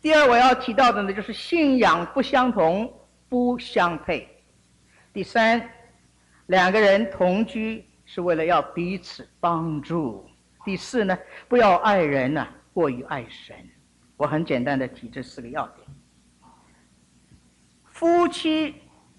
第二我要提到的呢，就是信仰不相同不相配。第三，两个人同居是为了要彼此帮助。第四呢，不要爱人呢过于爱神。我很简单的提这4个要点。夫妻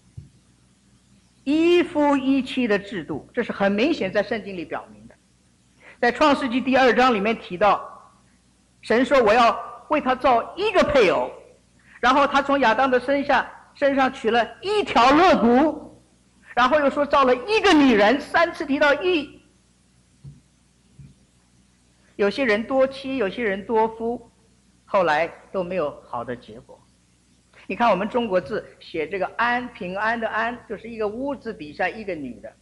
一夫一妻的制度，这是很明显在圣经里表明的。在创世纪第2章里面提到，神说我要为他造一个配偶，然后他从亚当的身上取了一条肋骨，然后又说造了一个女人，3次提到一。有些人多妻，有些人多夫，后来都没有好的结果。你看我们中国字写这个安，平安的安，就是一个屋字底下一个女的。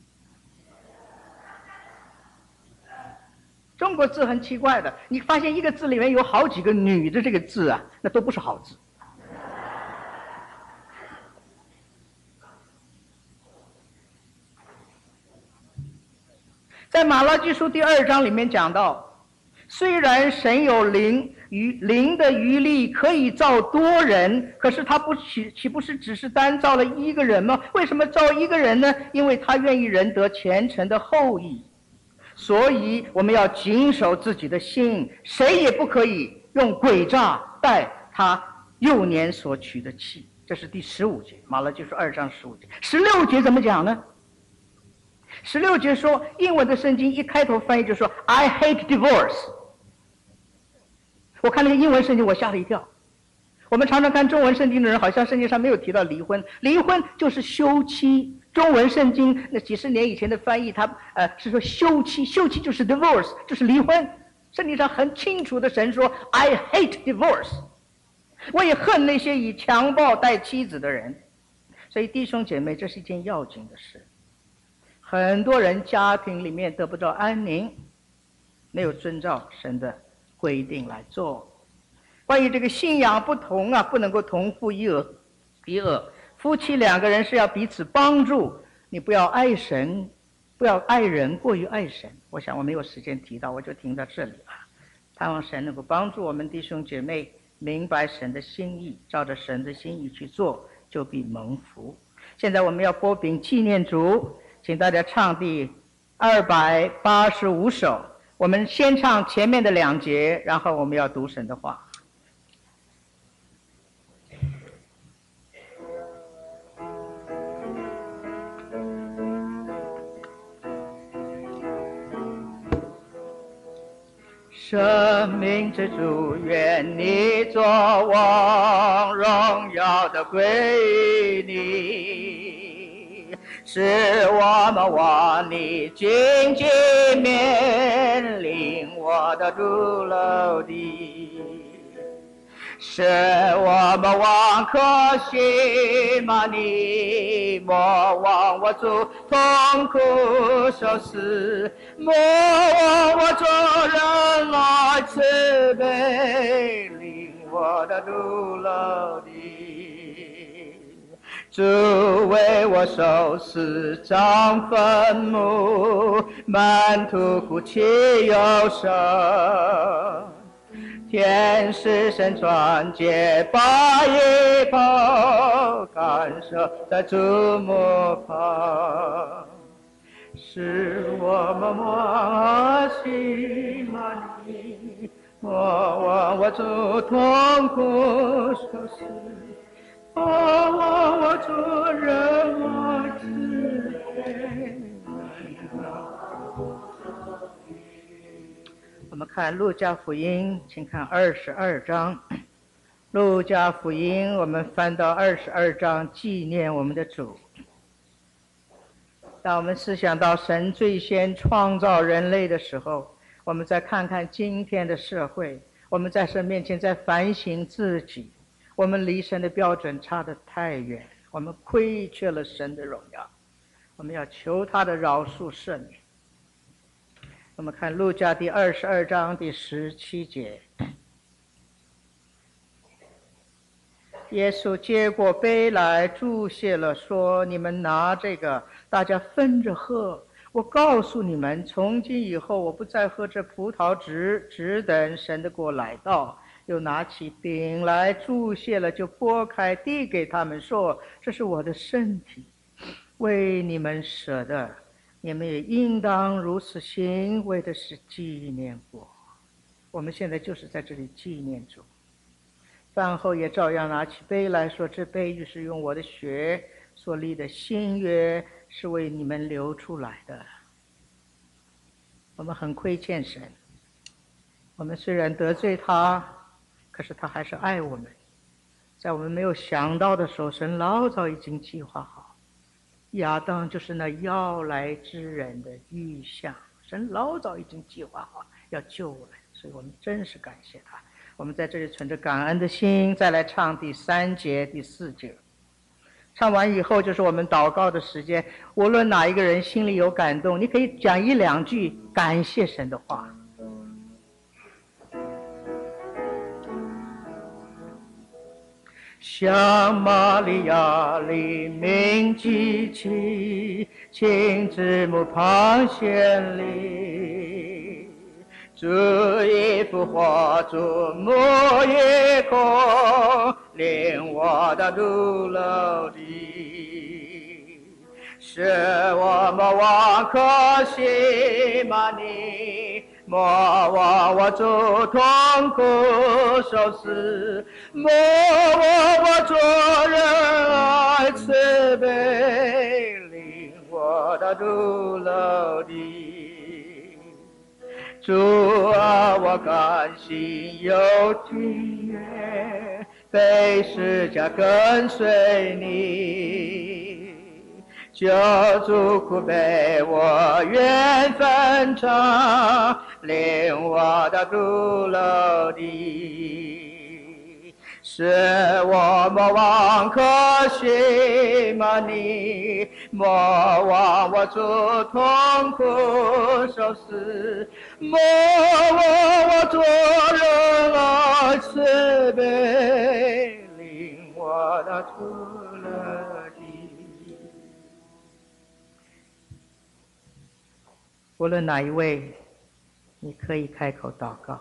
中国字很奇怪的，你发现一个字里面有好几个女的这个字啊，那都不是好字。在马拉基书第2章里面讲到，虽然神有灵的余力可以造多人，可是他岂不是只是单造了一个人吗？为什么造一个人呢？因为他愿意人得虔诚的后裔。所以我们要谨守自己的心，谁也不可以用诡诈待他幼年所娶的妻。这是第15节，马拉基书2章15节。16节怎么讲呢？16节说，英文的圣经一开头翻译就说 I hate divorce。 我看那个英文圣经我吓了一跳。我们常常看中文圣经的人，好像圣经上没有提到离婚，离婚就是休妻。中文圣经那几十年以前的翻译，他是说休妻，休妻就是 divorce， 就是离婚。圣经上很清楚的，神说 I hate divorce， 我也恨那些以强暴待妻子的人。所以弟兄姐妹，这是一件要紧的事。很多人家庭里面得不到安宁，没有遵照神的规定来做。关于这个信仰不同啊，不能够同负一軛。夫妻2个人是要彼此帮助，你不要爱神，不要爱人过于爱神。我想我没有时间提到，我就停到这里了。盼望神能够帮助我们弟兄姐妹明白神的心意，照着神的心意去做，就必蒙福。现在我们要拨饼纪念主，请大家唱第285首。我们先唱前面的2节，然后我们要读神的话。生命之主，愿你作王，荣耀的归你，使我们往你荆棘面临我的主楼地，使我们往可喜嘛你，莫忘我主痛苦受死，莫忘我做人来慈悲，领我的路楼地。主为我受死葬坟墓，满途哭泣忧伤，天使神传接把一炮，感受在主幕旁，使我们往喜满你，莫忘我主痛苦受死，莫忘我主人我慈悲。我们看路加福音，请看22章。路加福音，我们翻到22章，纪念我们的主。当我们思想到神最先创造人类的时候，我们再看看今天的社会，我们在神面前在反省自己，我们离神的标准差得太远，我们亏缺了神的荣耀，我们要求他的饶恕赦免。我们看路加第22章第17节，耶稣接过杯来注谢了，说：你们拿这个，大家分着喝。我告诉你们，从今以后我不再喝这葡萄汁，只等神的国来到。 又拿起饼来注谢了，就拨开递给他们说：“这是我的身体，为你们舍的，你们也应当如此行，为的是纪念我。”我们现在就是在这里纪念主。饭后也照样拿起杯来说：“这杯就是用我的血所立的新约，是为你们流出来的。”我们很亏欠神，我们虽然得罪他，可是他还是爱我们。在我们没有想到的时候，神老早已经计划好。亚当就是那要来之人的预象，神老早已经计划好要救我们，所以我们真是感谢他。我们在这里存着感恩的心，再来唱第3节、第4节。唱完以后就是我们祷告的时间，无论哪一个人心里有感动，你可以讲1、2句感谢神的话。向玛利亚黎明记起，亲子母旁显礼，主一幅画，主母一空，令我的路楼地，使我们望可喜玛尼。莫忘我主痛苦受死，莫忘我做人爱慈悲，领我的路楼地。主啊，我甘心有情愿，被十架跟随你。救主苦悲我愿分尝，领我的路楼地，使我莫忘可喜玛尼，莫忘我主痛苦受死，莫忘我做人爱慈悲，领我的路楼地。无论哪一位，你可以开口祷告。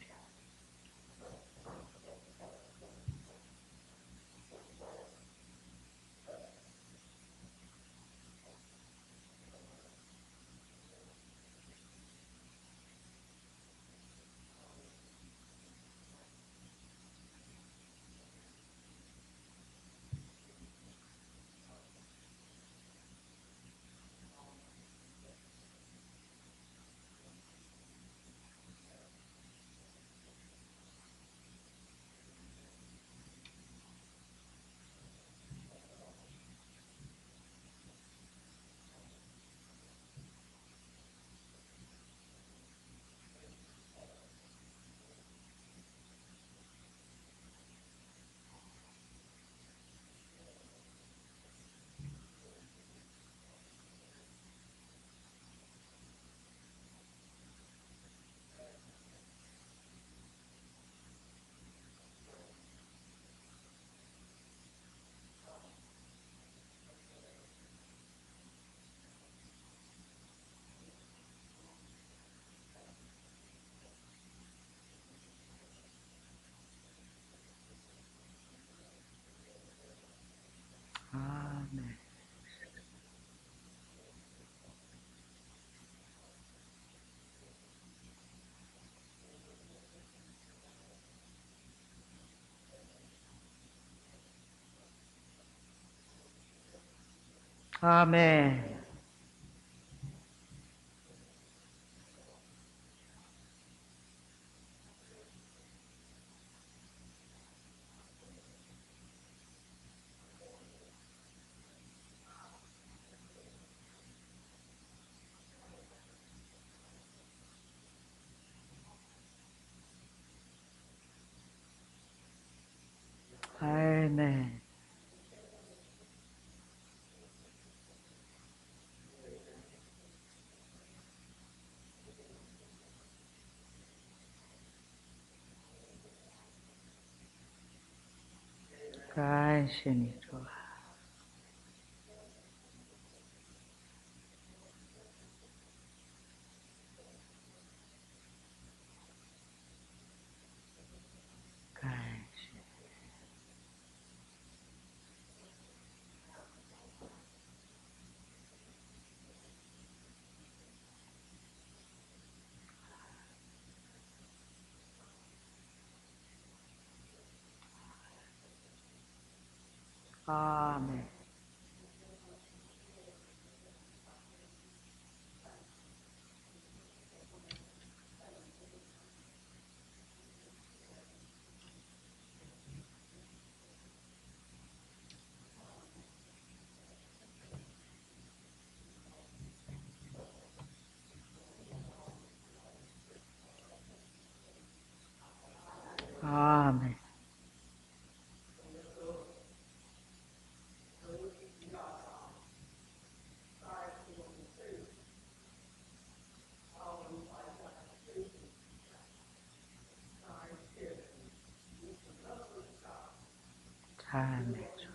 阿门。阿门。阿门。感谢你，主啊。 阿门。阿门。赞美主。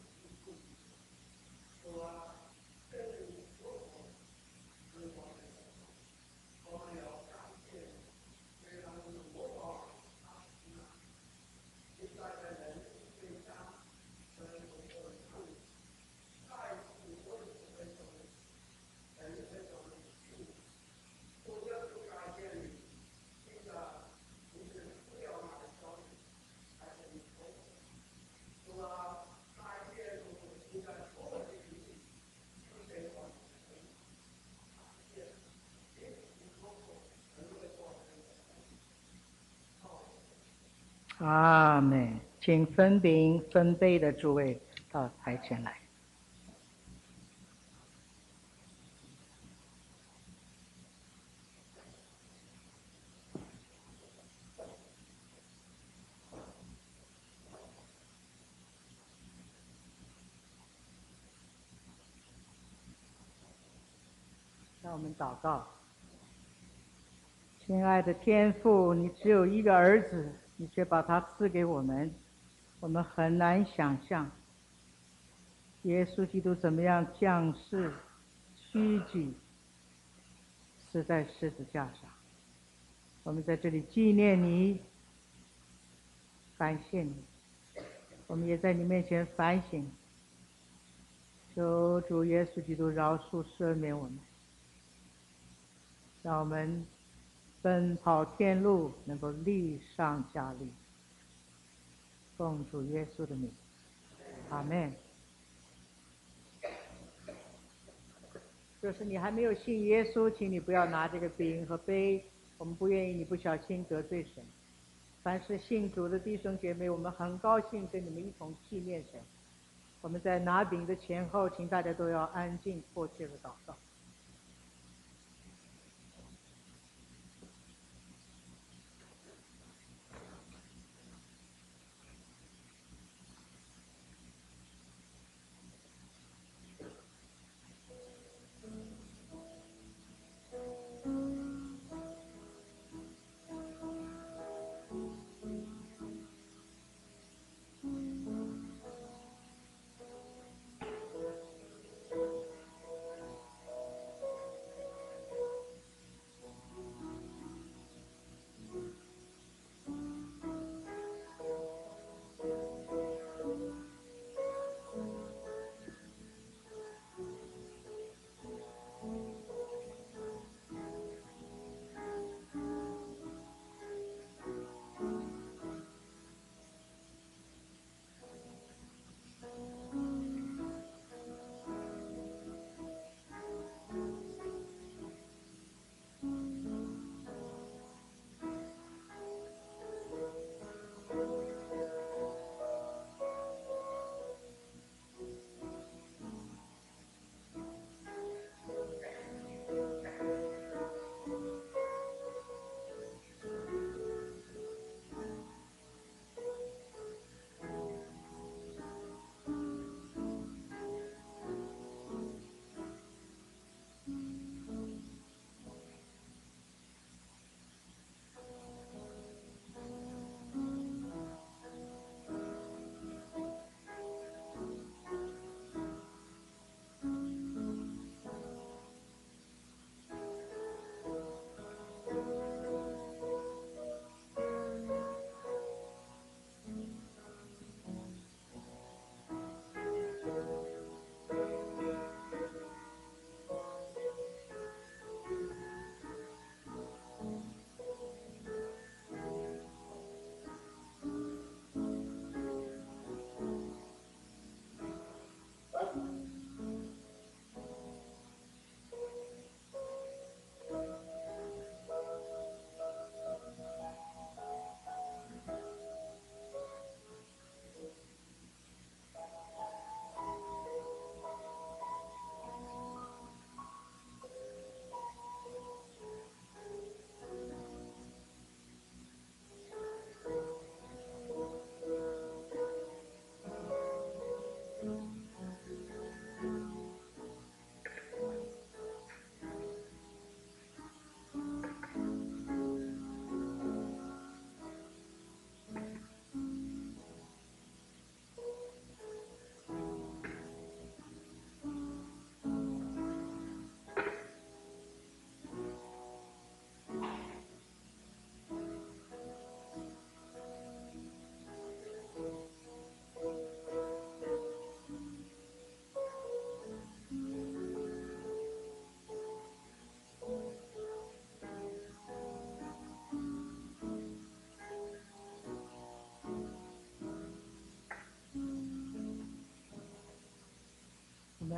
阿门。请分饼分杯的诸位到台前来。让我们祷告。亲爱的天父，你只有一个儿子，你却把他赐给我们，我们很难想象耶稣基督怎么样降世虚己，死在十字架上。我们在这里纪念你，感谢你，我们也在你面前反省，求主耶稣基督饶恕赦免我们，让我们奔跑天路能够力上加力。奉主耶稣的名，阿门。就是你还没有信耶稣，请你不要拿这个饼和杯，我们不愿意你不小心得罪神。凡是信主的弟兄姐妹，我们很高兴跟你们一同纪念神。我们在拿饼的前后，请大家都要安静迫切的祷告。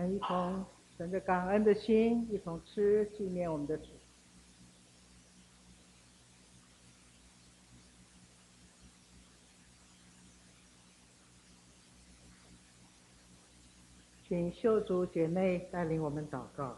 们一同存着感恩的心，一同吃，纪念我们的主。请秀竹姐妹带领我们祷告。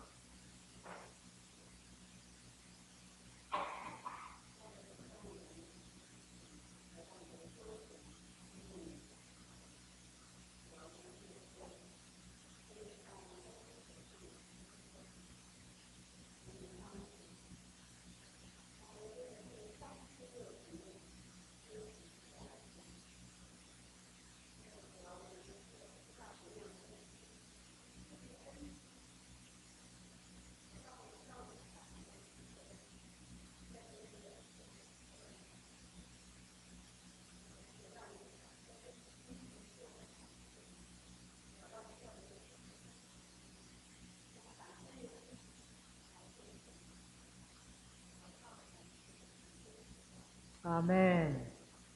阿们。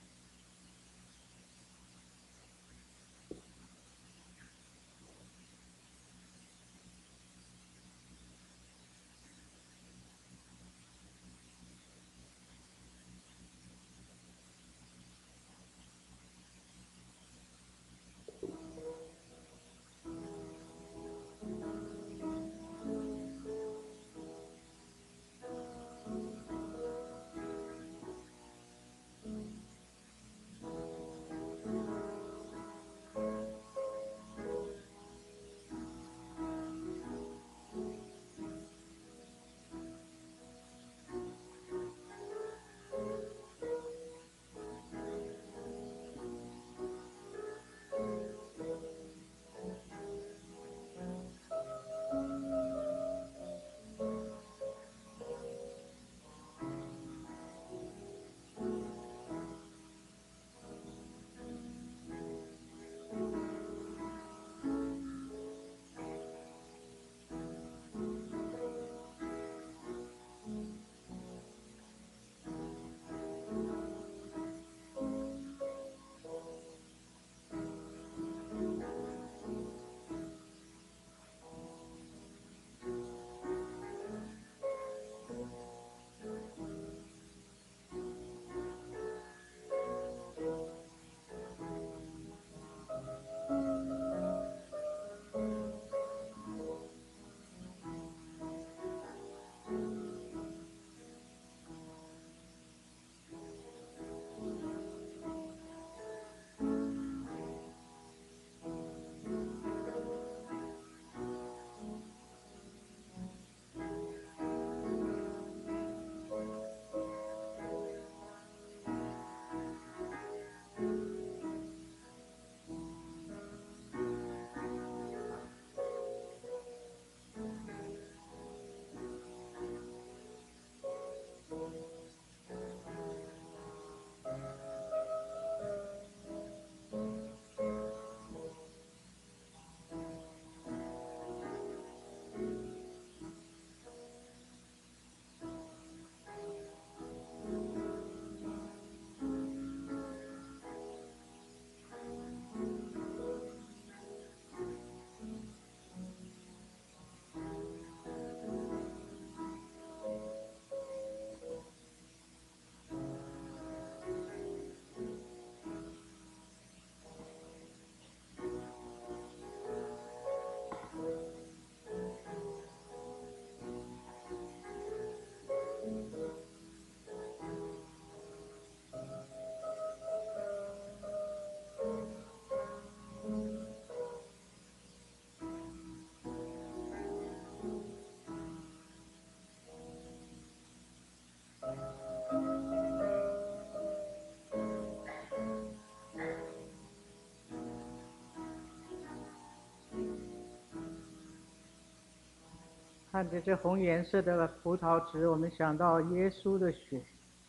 看着这红颜色的葡萄汁，我们想到耶稣的血，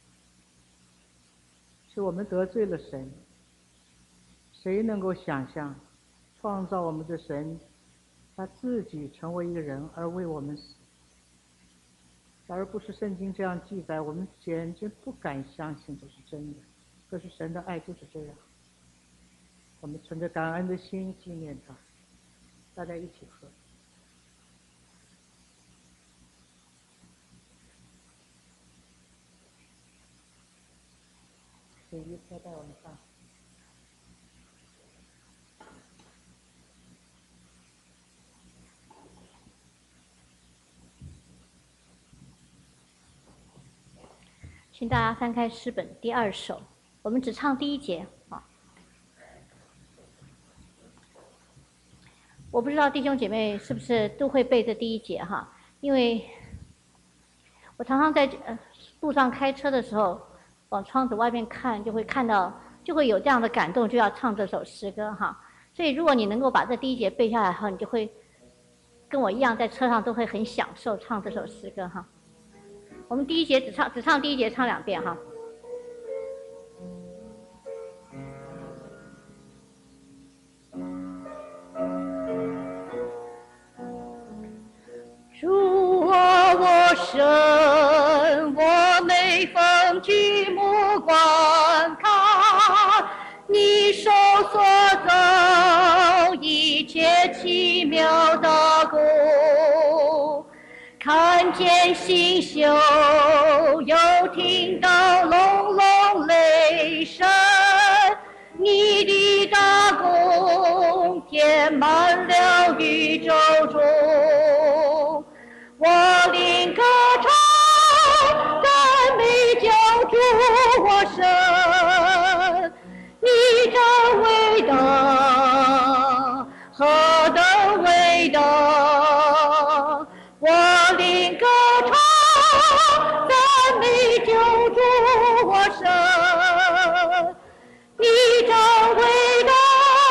是我们得罪了神。谁能够想象，创造我们的神，他自己成为一个人而为我们死？而不是圣经这样记载，我们简直不敢相信这是真的。可是神的爱就是这样。我们存着感恩的心纪念他，大家一起喝。 主耶稣带我们上。 请大家翻开诗本第2首，我们只唱第1节啊。我不知道弟兄姐妹是不是都会背这第1节哈，因为我常常在路上开车的时候，往窗子外面看，就会看到，就会有这样的感动，就要唱这首诗歌哈。所以如果你能够把这第1节背下来后，你就会跟我一样，在车上都会很享受唱这首诗歌哈。我们第1节只唱第1节，唱2遍哈。主啊，我神，我每逢举目观看，你手所造一切奇妙的工。看见星宿，又听到隆隆雷声，你的大功填满了宇宙中。我灵歌唱，赞美救主我神，你真伟大，何等伟大！我灵歌唱，赞美救主我神，你真伟大，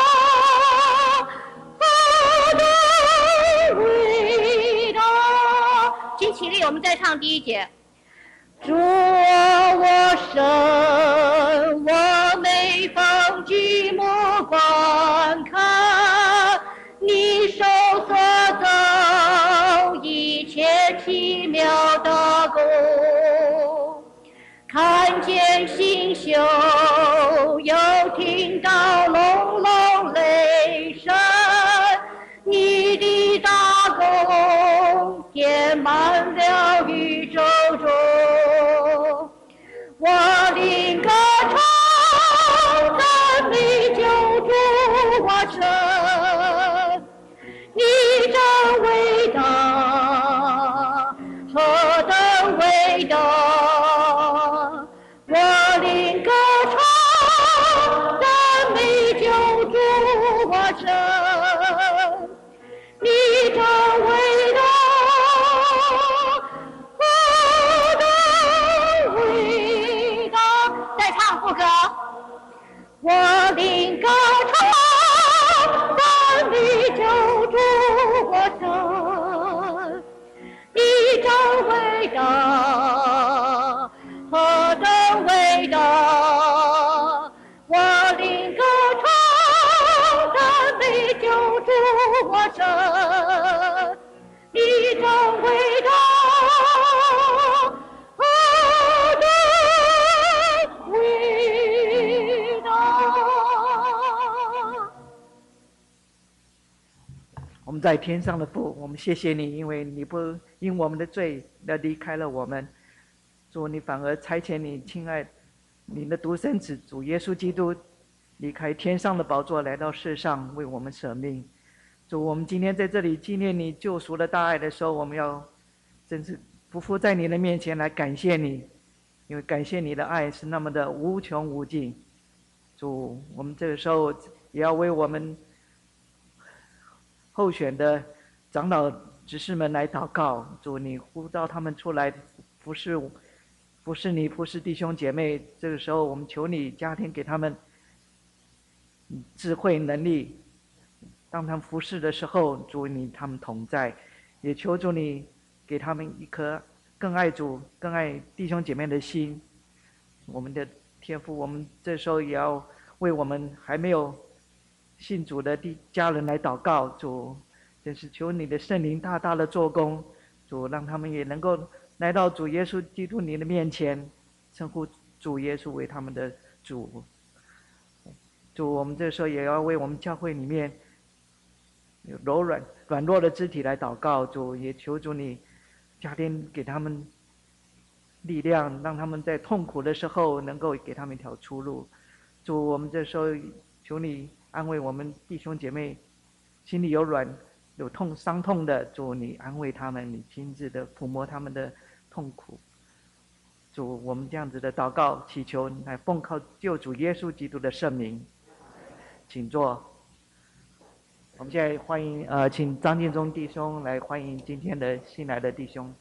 何等伟大！请起立，我们再唱第1节。主我神，我每逢举目观看，你手所造一切奇妙的工。看见星宿，又听到隆隆雷声，你的大功填满了宇宙中。我灵歌唱，赞美救主我神，你真伟大，何等伟大！我灵歌唱，赞美救主我神，你真伟大，何等伟大！再唱副歌。我灵歌唱，赞美救主我神，你真伟大，何等伟大！我灵歌唱，赞美救主我神，你真伟大，何等伟大！ 我们在天上的父，我们谢谢你，因为你不因我们的罪而离开了我们，主，你反而差遣你亲爱你的独生子主耶稣基督离开天上的宝座来到世上为我们舍命。主，我们今天在这里纪念你救赎的大爱的时候，我们要真是匍匐在你的面前来感谢你，因为感谢你的爱是那么的无穷无尽。主，我们这个时候也要为我们候选的长老执事们来祷告。主，你呼召他们出来服侍你，服侍弟兄姐妹。这个时候我们求你加添给他们智慧能力，当他们服侍的时候，主你他们同在，也求主你给他们一颗更爱主更爱弟兄姐妹的心。我们的天父，我们这时候也要为我们还没有信主的家人来祷告。主，真是求你的圣灵大大的做工，主，让他们也能够来到主耶稣基督你的面前，称呼主耶稣为他们的主。主，我们这时候也要为我们教会里面柔软弱的肢体来祷告。主，也求主你加添给他们力量，让他们在痛苦的时候能够给他们一条出路。主，我们这时候求你安慰我们弟兄姐妹，心里有软有伤痛的，主你安慰他们，你亲自的抚摸他们的痛苦。主，我们这样子的祷告祈求，来奉靠救主耶稣基督的圣名，请坐。我们现在欢迎请张建忠弟兄来欢迎今天的新来的弟兄。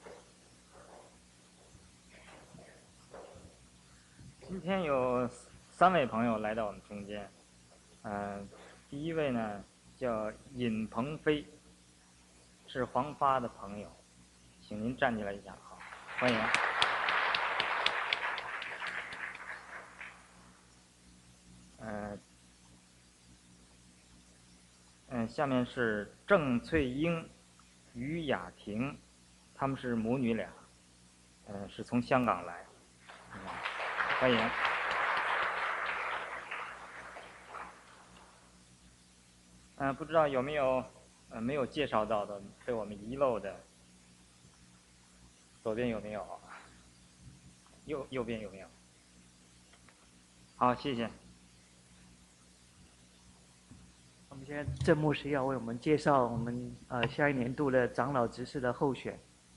今天有3位朋友来到我们中间，第一位呢叫尹鹏飞，是黄发的朋友，请您站起来一下，好，欢迎。下面是郑翠英、于雅婷，她们是母女俩，是从香港来，欢迎。不知道有没有没有介绍到的，被我们遗漏的？左边有没有？右边有没有？好，谢谢。 我们现在郑牧师要为我们介绍我们下一年度的长老执事的候选。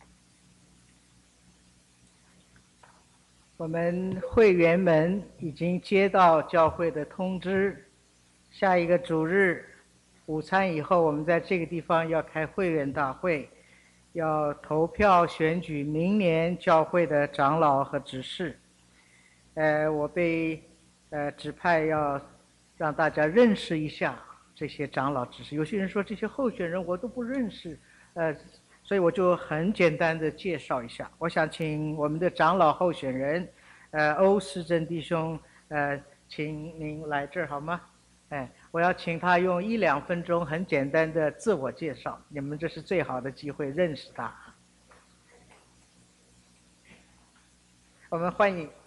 我们会员们已经接到教会的通知，下一个主日午餐以后，我们在这个地方要开会员大会，要投票选举明年教会的长老和执事。我被指派要让大家认识一下这些长老执事。有些人说这些候选人我都不认识，所以我就很简单的介绍一下。我想请我们的长老候选人，欧世珍弟兄，请您来这儿好吗？我要请他用1-2分钟很简单的自我介绍，你们这是最好的机会认识他。我们欢迎。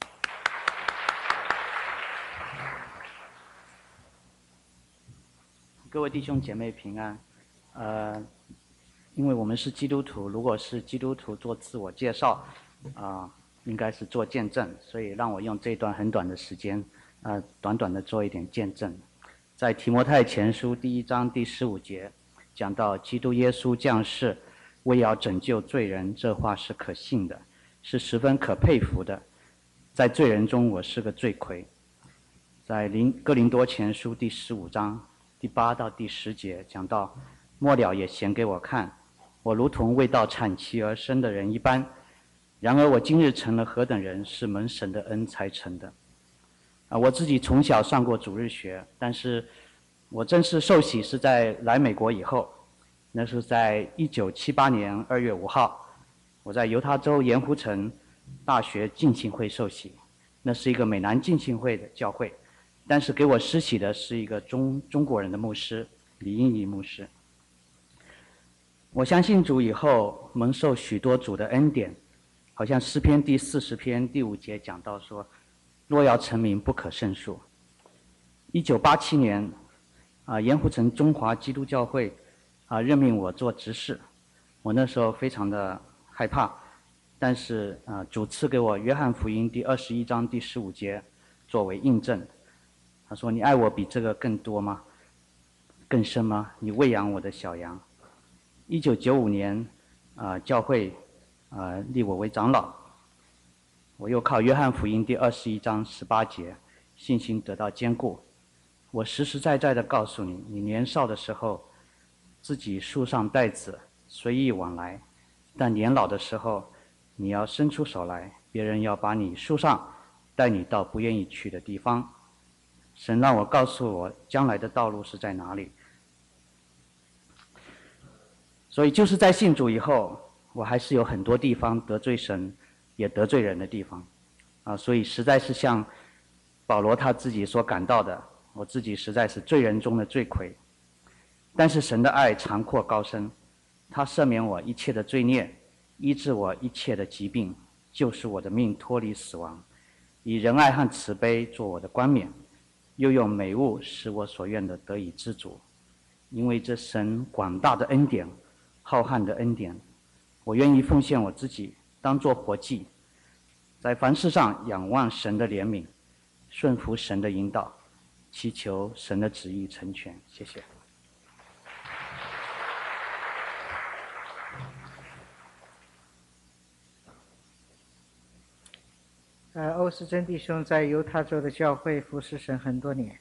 各位弟兄姐妹平安。因为我们是基督徒，如果是基督徒做自我介绍，应该是做见证，所以让我用这段很短的时间，短短的做一点见证。在提摩太前书第1章第15节，讲到基督耶稣降世，为要拯救罪人，这话是可信的，是十分可佩服的。在罪人中，我是个罪魁。在哥林多前书第15章第8到第10节，讲到末了也显给我看，我如同未到产期而生的人一般，然而我今日成了何等人，是蒙神的恩才成的。我自己从小上过主日学，但是我正式受洗是在来美国以后，那是在1978年2月5号，我在犹他州盐湖城大学浸信会受洗，那是一个美南浸信会的教会，但是给我施洗的是一个中国人的牧师李英仪牧师。我相信主以后，蒙受许多主的恩典，好像诗篇第40篇第5节讲到说，若要成名不可胜数。1987年，盐湖城中华基督教会任命我做执事，我那时候非常的害怕，但是主赐给我约翰福音第21章第15节作为印证。他说：“你爱我比这个更多吗？更深吗？你喂养我的小羊。”1995年，教会立我为长老，我又靠约翰福音第21章18节，信心得到坚固。我实实在在的告诉你，你年少的时候，自己束上带子，随意往来；但年老的时候，你要伸出手来，别人要把你束上，带你到不愿意去的地方。神让我告诉我将来的道路是在哪里。所以就是在信主以后，我还是有很多地方得罪神，也得罪人的地方，所以实在是像保罗他自己所感到的，我自己实在是罪人中的罪魁。但是神的爱长阔高深，他赦免我一切的罪孽，医治我一切的疾病，救赎我的命脱离死亡，以仁爱和慈悲做我的冠冕，又用美物使我所愿的得以知足。因为这神广大的恩典，浩瀚的恩典，我愿意奉献我自己，当作活祭， 在凡事上仰望神的怜悯，顺服神的引导，祈求神的旨意成全。谢谢。 欧世珍弟兄在犹他州的教会服侍神很多年，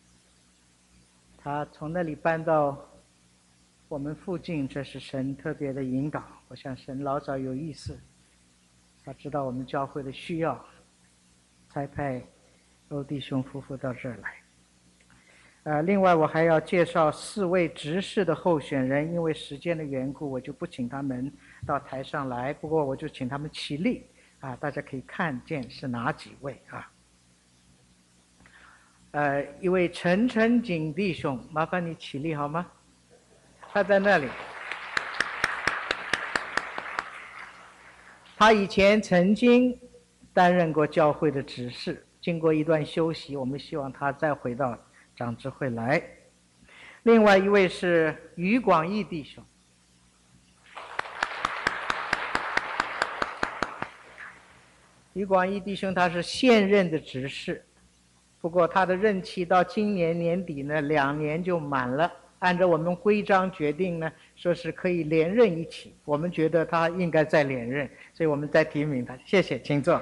他从那里搬到我们附近，这是神特别的引导。我想神老早有意思，他知道我们教会的需要，才派欧弟兄夫妇到这儿来。另外我还要介绍4位执事的候选人，因为时间的缘故，我就不请他们到台上来，不过我就请他们起立。大家可以看见是哪几位一位陈晨景弟兄，麻烦你起立好吗？他在那里。他以前曾经担任过教会的执事，经过一段休息，我们希望他再回到长执会来。另外一位是余广义弟兄。余广义弟兄他是现任的执事，不过他的任期到今年年底呢2年就满了。按照我们规章决定呢，说是可以连任1期，我们觉得他应该再连任，所以我们再提名他。谢谢，请坐。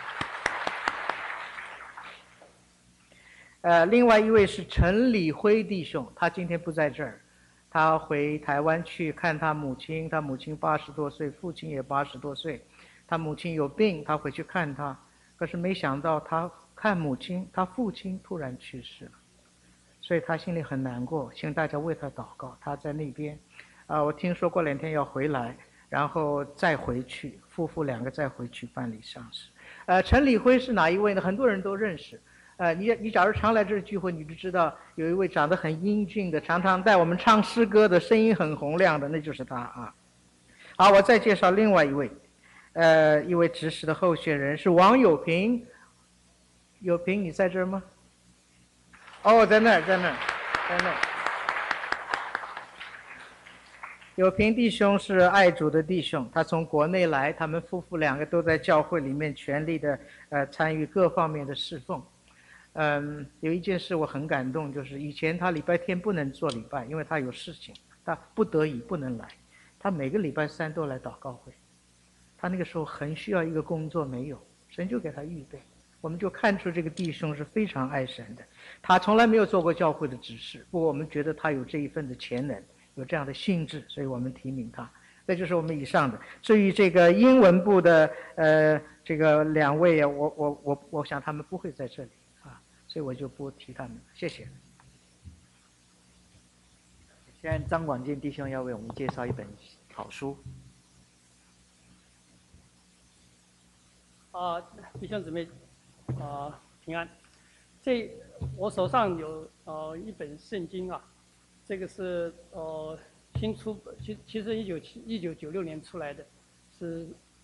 另外一位是陈礼辉弟兄，他今天不在这儿，他回台湾去看他母亲，他母亲80多岁，父亲也80多岁。他母亲有病，他回去看他，可是没想到他看母亲，他父亲突然去世了，所以他心里很难过，请大家为他祷告。他在那边，我听说过2天要回来，然后再回去，夫妇2个再回去办理丧事。陈礼辉是哪一位呢？很多人都认识。你假如常来这儿聚会，你就知道有一位长得很英俊的，常常带我们唱诗歌的，声音很洪亮的，那就是他啊。好，我再介绍另外一位。一位执事的候选人是王友平。友平，你在这儿吗？哦，在那儿。友平弟兄是爱主的弟兄，他从国内来，他们夫妇2个都在教会里面全力的参与各方面的侍奉。有一件事我很感动，就是以前他礼拜天不能做礼拜，因为他有事情，他不得已不能来，他每个礼拜3都来祷告会。他那个时候很需要一个工作，没有，神就给他预备。我们就看出这个弟兄是非常爱神的。他从来没有做过教会的执事，不过我们觉得他有这一份的潜能，有这样的性质，所以我们提名他。这就是我们以上的。至于这个英文部的这个2位啊，我想他们不会在这里所以我就不提他们了。谢谢。 现在张广建弟兄要为我们介绍一本好书。 弟兄姊妹，平安。我手上有一本圣经啊，这个是新出，其实1996年出来的，是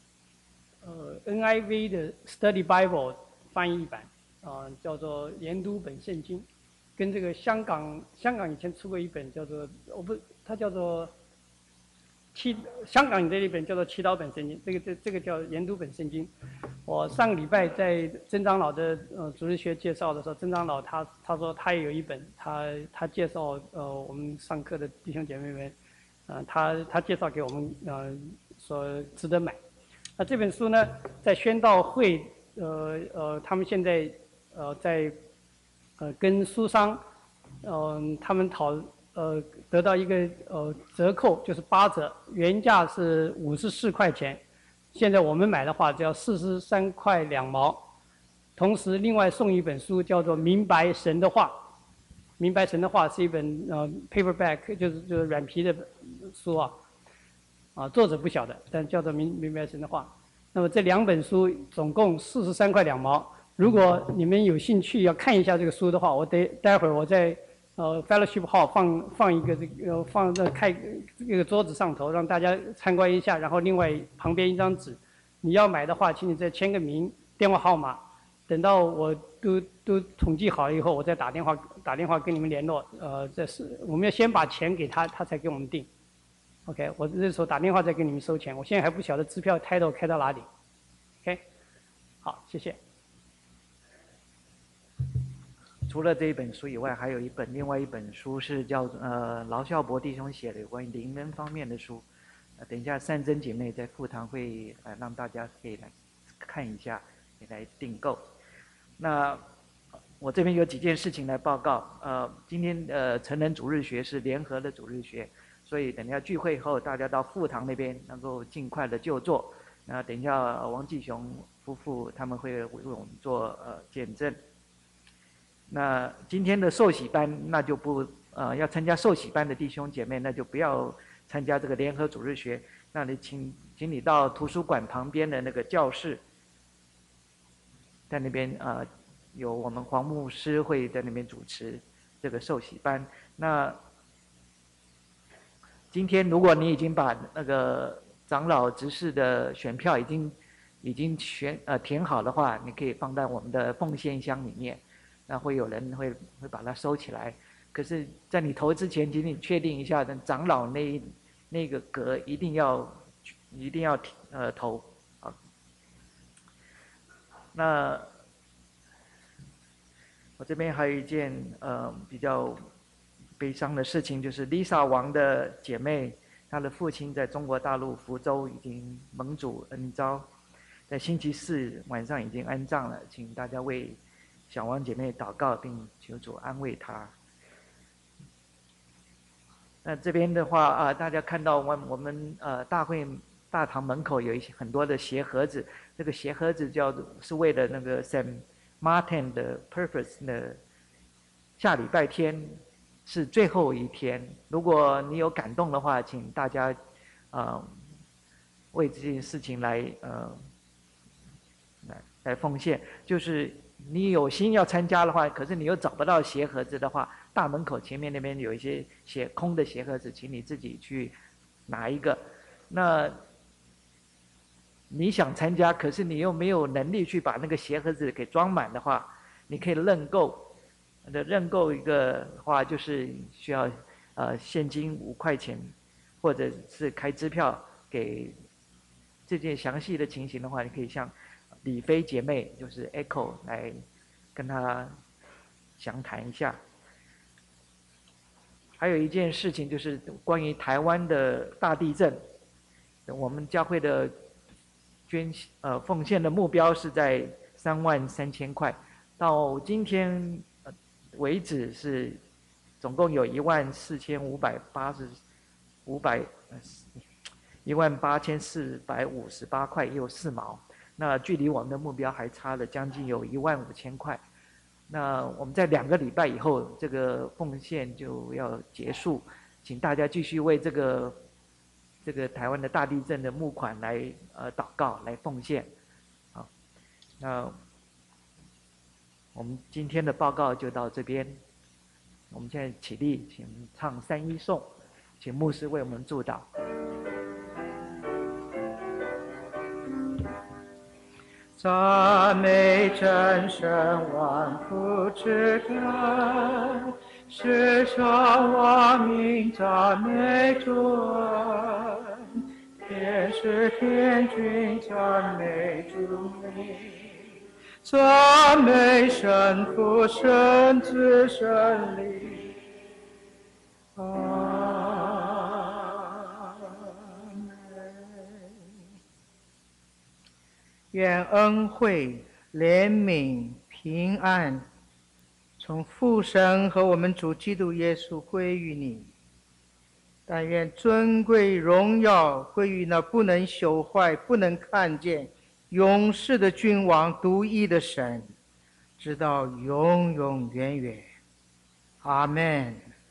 NIV 的 Study Bible 翻译版，叫做研读本圣经，跟这个香港以前出过一本叫做它叫做香港的一本叫做祈祷本圣经，这个叫研读本圣经。我上个礼拜在曾长老的主日学介绍的时候，曾长老他说他也有一本，他介绍我们上课的弟兄姐妹们，他介绍给我们说值得买。那这本书呢，在宣道会他们现在在跟书商他们得到一个折扣，就是8折，原价是54块钱，现在我们买的话只要43块2毛。同时另外送一本书叫做《明白神的话》，《明白神的话》是一本paperback， 就是软皮的书作者不晓得，但叫做明白神的话。那么这2本书总共43块2毛。如果你们有兴趣要看一下这个书的话，我待会儿我在fellowship hall 放一个放在这个桌子上头，让大家参观一下。然后另外旁边一张纸，你要买的话，请你再签个名、电话号码。等到我都统计好了以后，我再打电话跟你们联络。我们要先把钱给他，他才给我们订。OK， 我这时候打电话再给你们收钱。我现在还不晓得支票title开到哪里。OK， 好，谢谢。 除了这一本书以外，还有另外一本书是叫劳孝伯弟兄写的有关于灵恩方面的书。等一下善珍姐妹在副堂会让大家可以来看一下，也来订购。那我这边有几件事情来报告。今天成人主日学是联合的主日学，所以等一下聚会后，大家到副堂那边能够尽快的就座。那等一下王继雄夫妇他们会为我们做见证。那今天的受洗班，那就不要参加受洗班的弟兄姐妹，那就不要参加这个联合主日学。那你请你到图书馆旁边的那个教室，在那边有我们黄牧师会在那边主持这个受洗班。那今天如果你已经把那个长老执事的选票已经填好的话，你可以放在我们的奉献箱里面。那会有人会把它收起来，可是，在你投之前，请你确定一下，长老那个格一定要投啊。那我这边还有一件比较悲伤的事情，就是 Lisa 王的姐妹，她的父亲在中国大陆福州已经蒙主恩召，在星期四晚上已经安葬了，请大家为小王姐妹祷告，并求主安慰她。那这边的话大家看到我们大堂门口有很多的鞋盒子，这个鞋盒子是为了那个 Saint Martin 的 Purpose 的，下礼拜天是最后一天。如果你有感动的话，请大家为这件事情来奉献，就是你有心要参加的话，可是你又找不到鞋盒子的话，大门口前面那边有一些空的鞋盒子，请你自己去拿一个。那你想参加，可是你又没有能力去把那个鞋盒子给装满的话，你可以认购。认购一个的话，就是需要现金5块钱，或者是开支票给。这件详细的情形的话，你可以向李飞姐妹，就是 Echo 来跟她详谈一下。还有一件事情就是关于台湾的大地震，我们教会的奉献的目标是在33000块，到今天为止是总共有18458块也有4毛，那距离我们的目标还差了将近有15000块。那我们在2个礼拜以后，这个奉献就要结束，请大家继续为这个台湾的大地震的募款来祷告，来奉献。好，那我们今天的报告就到这边。我们现在起立，请唱3一颂，请牧师为我们祝祷。 赞美真神万福之根，世上万民赞美主恩，天使天君赞美主名，赞美神父神子神灵。愿恩惠、怜悯、平安，从父神和我们主基督耶稣归于你。但愿尊贵荣耀归于那不能朽坏、不能看见、永世的君王、独一的神，直到永永远远。阿们。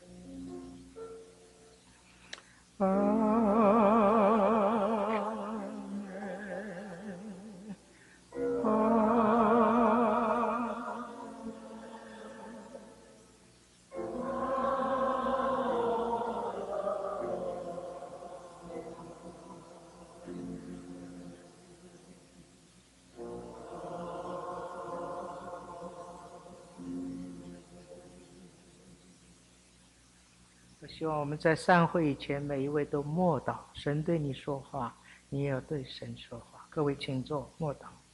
我希望我们在散会以前，每一位都默祷，神对你说话，你也要对神说话。各位请坐，默祷。